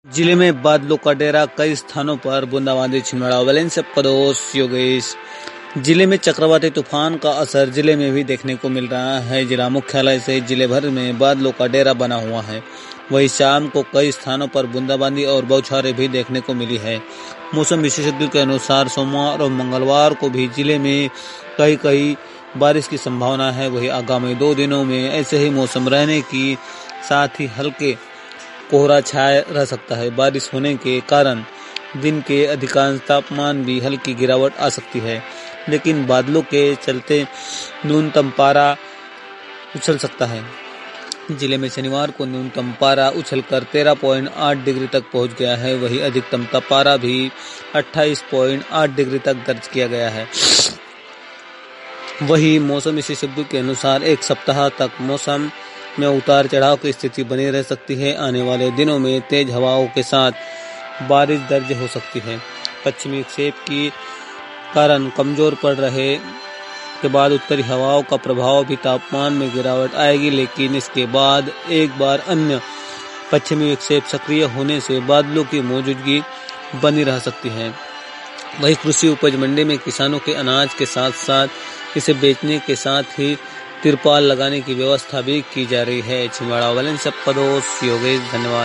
जिले में बादलों का डेरा, कई स्थानों पर बूंदाबांदी। छिंदवाड़ा वैलेंस से पड़ोस योगेश। जिले में चक्रवाती तूफान का असर जिले में भी देखने को मिल रहा है। जिला मुख्यालय से जिले भर में बादलों का डेरा बना हुआ है। वहीं शाम को कई स्थानों पर बूंदाबांदी और बौछारें भी देखने को मिली है। मौसम विशेषज्ञों के अनुसार सोमवार और मंगलवार को भी जिले में कई बारिश की संभावना है। वहीं आगामी 2 दिनों में ऐसे ही मौसम रहने की साथ ही हल्के कोहरा छाया रह सकता है। बारिश होने के कारण दिन के अधिकांश तापमान भी हल्की गिरावट आ सकती है, लेकिन बादलों के चलते न्यूनतम पारा उछल सकता है। जिले में शनिवार को न्यूनतम पारा उछलकर 13.8 डिग्री तक पहुंच गया है। वहीं अधिकतम पारा भी 28.8 डिग्री तक दर्ज किया गया है। वहीं मौसम विशेषज्ञों के अनुसार एक सप्ताह तक मौसम में उतार चढ़ाव की स्थिति बनी रह सकती है। आने वाले दिनों में तेज हवाओं के साथ बारिश दर्ज हो सकती है। पश्चिमी विक्षेप के कारण कमजोर पड़ रहे के बाद उत्तरी हवाओं का प्रभाव भी तापमान में गिरावट आएगी, लेकिन इसके बाद एक बार अन्य पश्चिमी विक्षेप सक्रिय होने से बादलों की मौजूदगी बनी रह सकती है। वहीं कृषि उपज मंडी में किसानों के अनाज के साथ साथ इसे बेचने के साथ ही तिरपाल लगाने की व्यवस्था भी की जा रही है। छिंदवाड़ा वैलेंस से पड़ोस योगेश। धन्यवाद।